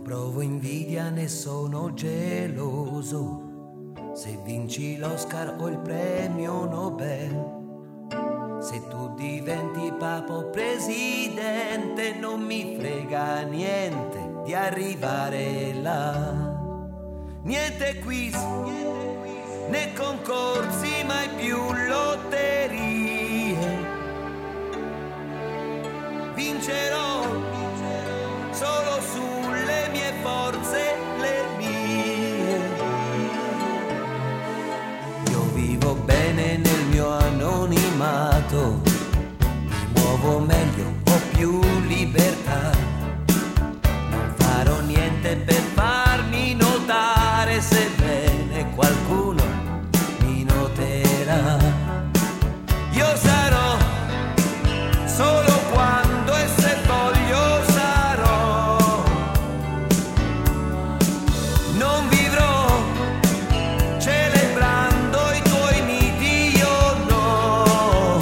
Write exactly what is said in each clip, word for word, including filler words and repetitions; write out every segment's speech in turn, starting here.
provo invidia né sono geloso. Se vinci l'Oscar o il premio Nobel, se tu diventi papa o presidente, non mi frega niente di arrivare là. Niente quiz, né concorsi, mai più lotterie. Vincerò solo sulle mie forze, le mie. Io vivo bene nel mio anonimato, mi muovo meglio, ho più libertà. Non farò niente per farmi notare, sebbene qualcuno mi noterà. Io sarò solo quando e se voglio sarò. Non vivrò celebrando i tuoi miti, io no.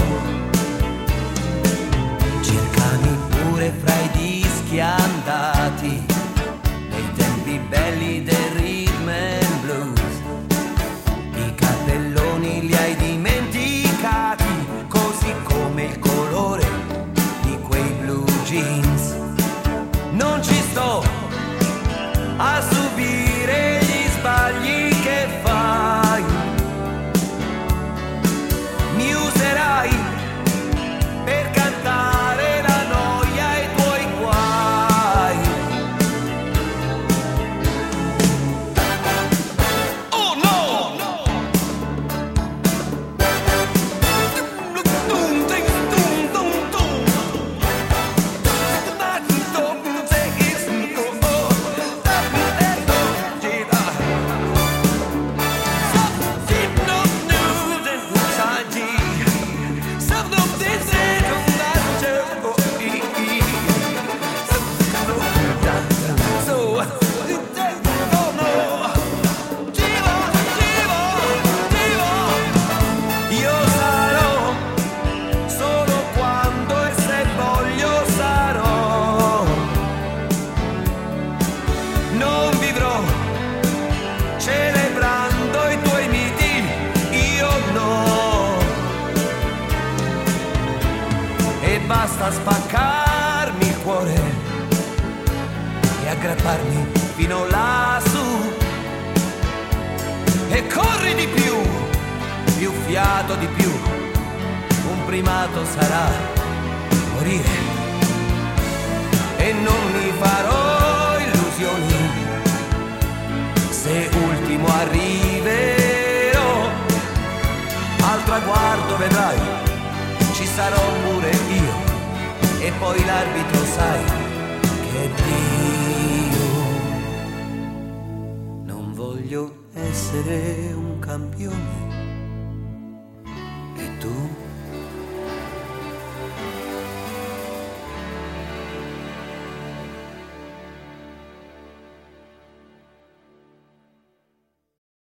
Cercami pure fra i dischi andati, nei tempi belli del rhythm and blues. I cappelloni li hai dimenticati, così come il colore di quei blue jeans. Non ci sto a subire gli sbagli che fai. Mi userai per cantare la noia e i tuoi guai. Oh no! Io sarò solo quando e se voglio sarò. Non vivrò celebrando i tuoi miti, io no. E basta spaccarmi il cuore e aggrapparmi fino lassù. E corri di più, più fiato di più, un primato sarà morire. E non mi farò illusioni, se ultimo arriverò al traguardo vedrai, ci sarò pure io. E poi l'arbitro sai che Dio. Non voglio essere un campione,